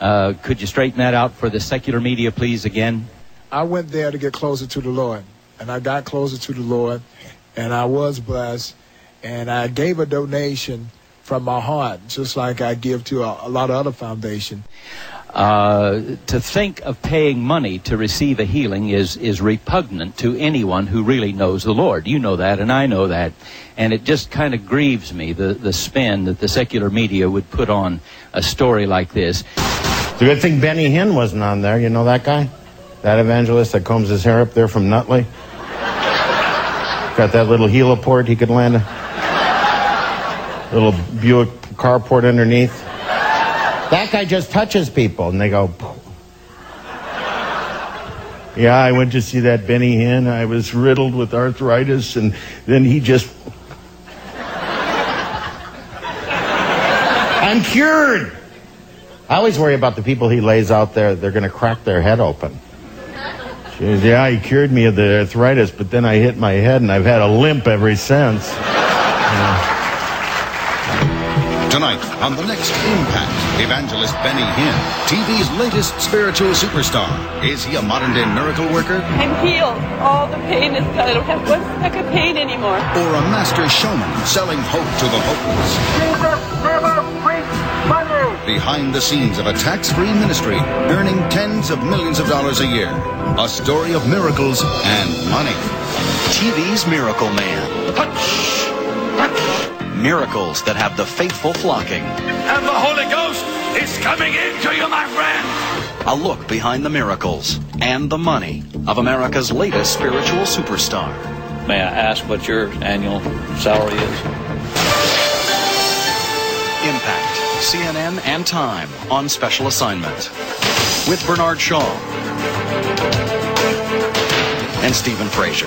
Could you straighten that out for the secular media, please, again? I went there to get closer to the Lord, and I got closer to the Lord, and I was blessed, and I gave a donation from my heart, just like I give to a lot of other foundations. To think of paying money to receive a healing is repugnant to anyone who really knows the Lord. You know that, and I know that. And it just kind of grieves me, the spin that the secular media would put on a story like this. It's a good thing Benny Hinn wasn't on there. You know that guy? That evangelist that combs his hair up there from Nutley? Got that little heliport he could land a little Buick carport underneath. That guy just touches people, and they go, poof. Yeah, I went to see that Benny Hinn. I was riddled with arthritis, and then he just... I'm cured! I always worry about the people he lays out there. They're going to crack their head open. She goes, yeah, he cured me of the arthritis, but then I hit my head, and I've had a limp ever since. Tonight, on the next Impact, evangelist Benny Hinn, TV's latest spiritual superstar. Is he a modern-day miracle worker? I'm healed. All the pain is gone. I don't have one speck of pain anymore. Or a master showman selling hope to the hopeless? Jesus never preached money. Behind the scenes of a tax-free ministry, earning tens of millions of dollars a year. A story of miracles and money. TV's Miracle Man. Touch! Miracles that have the faithful flocking. And the Holy Ghost is coming into you, my friend. A look behind the miracles and the money of America's latest spiritual superstar. May I ask what your annual salary is? Impact, CNN, and Time on special assignment. With Bernard Shaw and Stephen Frazier.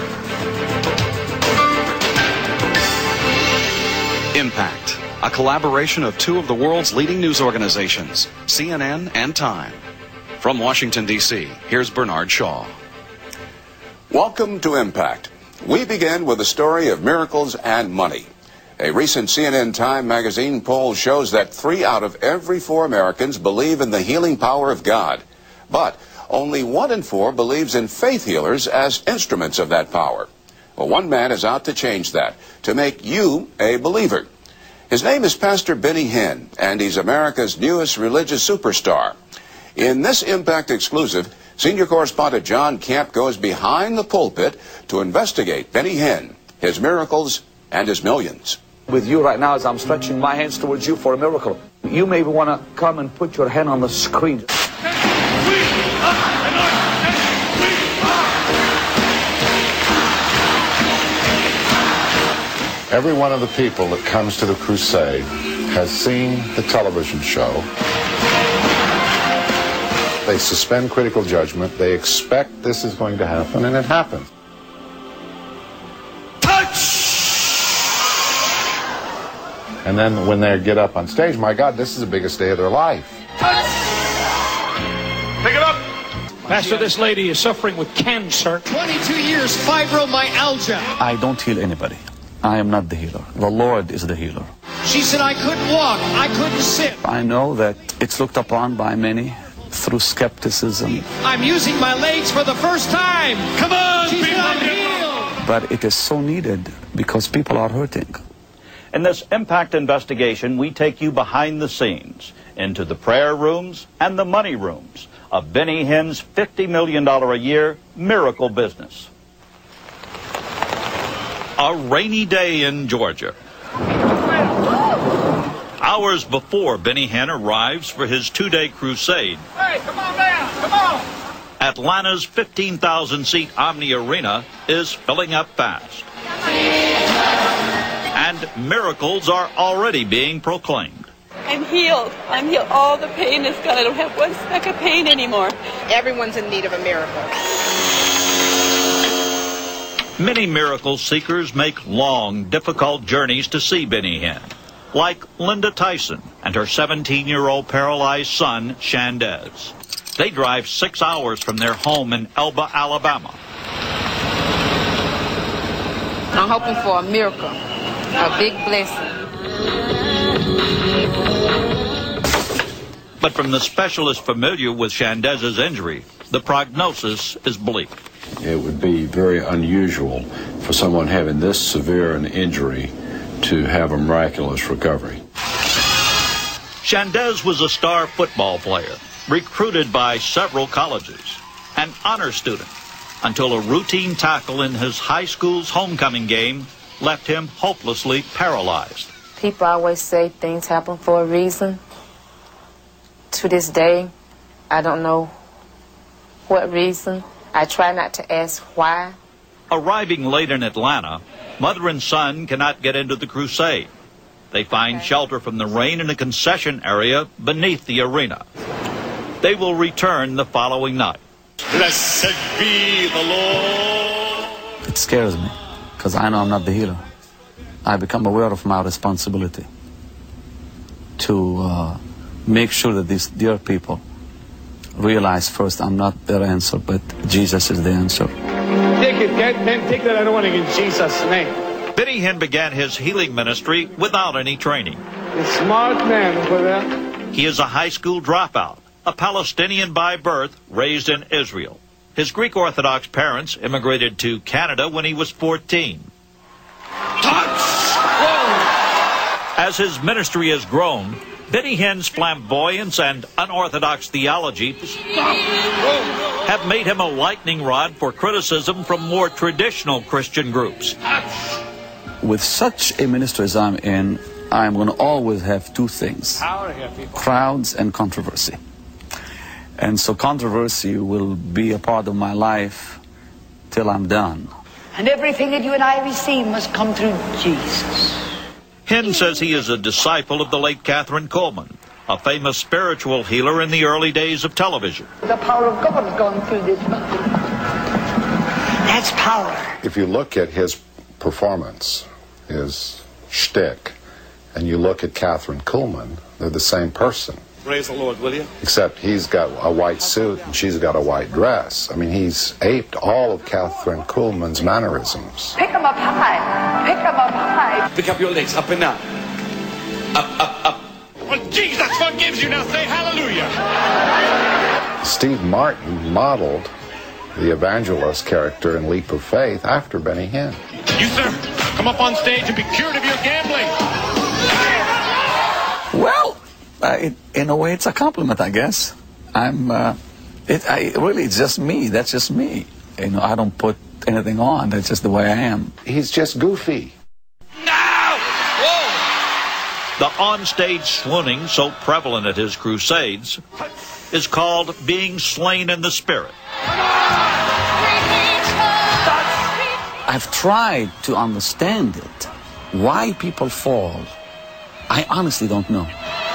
Impact, a collaboration of two of the world's leading news organizations, CNN and Time. From Washington, D.C., here's Bernard Shaw. Welcome to Impact. We begin with a story of miracles and money. A recent CNN Time magazine poll shows that 3 out of every 4 Americans believe in the healing power of God. But only 1 in 4 believes in faith healers as instruments of that power. Well, one man is out to change that, to make you a believer. His name is Pastor Benny Hinn, and he's America's newest religious superstar. In this Impact exclusive, senior correspondent John Camp goes behind the pulpit to investigate Benny Hinn, his miracles, and his millions. With you right now as I'm stretching my hands towards you for a miracle. You may want to come and put your hand on the screen. Every one of the people that comes to the crusade has seen the television show. They suspend critical judgment. They expect this is going to happen, and it happens. Touch! And then when they get up on stage, my God, this is the biggest day of their life. Touch! Pick it up! Pastor, this lady is suffering with cancer. 22 years fibromyalgia. I don't heal anybody. I am not the healer. The Lord is the healer. She said I couldn't walk, I couldn't sit. I know that it's looked upon by many through skepticism. I'm using my legs for the first time. Come on, she people! said I'm healed. But it is so needed because people are hurting. In this Impact investigation, we take you behind the scenes into the prayer rooms and the money rooms of Benny Hinn's $50 million a year miracle business. A rainy day in Georgia. Hours before Benny Hinn arrives for his 2-day crusade, Hey, come on down, come on! Atlanta's 15,000-seat Omni Arena is filling up fast. And miracles are already being proclaimed. I'm healed. I'm healed. All the pain is gone. I don't have one speck of pain anymore. Everyone's in need of a miracle. Many miracle seekers make long, difficult journeys to see Benny Hinn, like Linda Tyson and her 17-year-old paralyzed son, Shandez. They drive 6 hours from their home in Elba, Alabama. I'm hoping for a miracle, a big blessing. But from the specialist familiar with Shandez's injury, the prognosis is bleak. It would be very unusual for someone having this severe an injury to have a miraculous recovery. Shandez was a star football player, recruited by several colleges, an honor student, until a routine tackle in his high school's homecoming game left him hopelessly paralyzed. People always say things happen for a reason. To this day, I don't know what reason. I try not to ask why. Arriving late in Atlanta, mother and son cannot get into the crusade. They find shelter from the rain in a concession area beneath the arena. They will return the following night. Blessed be the Lord. It scares me because I know I'm not the healer. I become aware of my responsibility to make sure that these dear people realize first I'm not their answer, but Jesus is the answer. Take it, man. Take that. I don't want it in Jesus' name. Benny Hinn began his healing ministry without any training. A smart man over there. He is a high school dropout, a Palestinian by birth, raised in Israel. His Greek Orthodox parents immigrated to Canada when he was 14. As his ministry has grown, Benny Hinn's flamboyance and unorthodox theology have made him a lightning rod for criticism from more traditional Christian groups. With such a ministry as I'm in, I'm going to always have two things: crowds and controversy. And so controversy will be a part of my life till I'm done. And everything that you and I receive must come through Jesus. Hinn says he is a disciple of the late Kathryn Kuhlman, a famous spiritual healer in the early days of television. The power of God has gone through this man. That's power. If you look at his performance, his shtick, and you look at Kathryn Kuhlman, they're the same person. Praise the Lord, will you? Except he's got a white suit and she's got a white dress. I mean, he's aped all of Kathryn Kuhlman's mannerisms. Pick him up high. Pick him up high. Pick up your legs, up and down. Up. Well, Jesus forgives you, now say hallelujah. Steve Martin modeled the evangelist character in Leap of Faith after Benny Hinn. You, sir, come up on stage and be cured of your gambling. Well, in a way, it's a compliment, I guess. It's just me. That's just me. You know, I don't put anything on. That's just the way I am. He's just goofy. The onstage swooning so prevalent at his crusades is called being slain in the spirit. I've tried to understand it. Why people fall, I honestly don't know.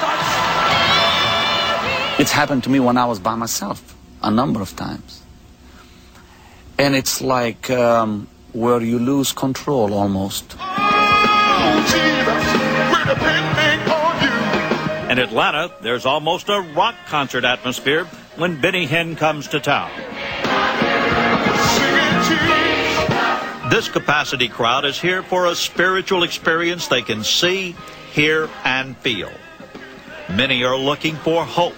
It's happened to me when I was by myself a number of times. And it's like where you lose control almost. In Atlanta, there's almost a rock concert atmosphere when Benny Hinn comes to town. This capacity crowd is here for a spiritual experience they can see, hear, and feel. Many are looking for hope.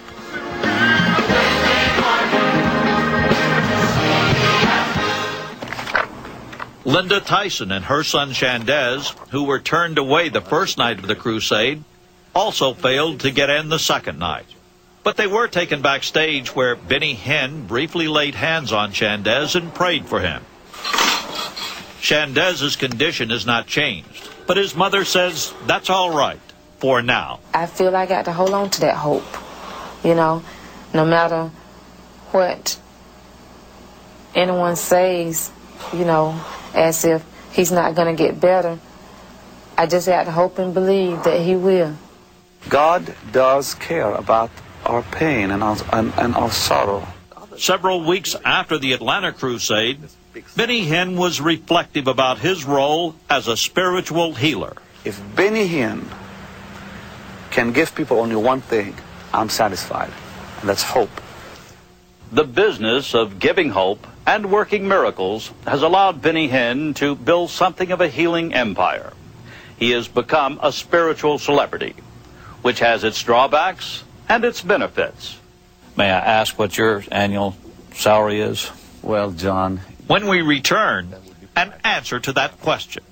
Linda Tyson and her son Shandez, who were turned away the first night of the crusade, also failed to get in the second night. But they were taken backstage where Benny Hinn briefly laid hands on Shandez and prayed for him. Shandez's condition has not changed, but his mother says that's all right for now. I feel I got to hold on to that hope, you know, no matter what anyone says, you know, as if he's not going to get better. I just got to hope and believe that he will. God does care about our pain and our sorrow. Several weeks after the Atlanta crusade, Benny Hinn was reflective about his role as a spiritual healer. If Benny Hinn can give people only one thing, I'm satisfied, and that's hope. The business of giving hope and working miracles has allowed Benny Hinn to build something of a healing empire. He has become a spiritual celebrity, which has its drawbacks and its benefits. May I ask what your annual salary is? Well, John, when we return, an answer to that question.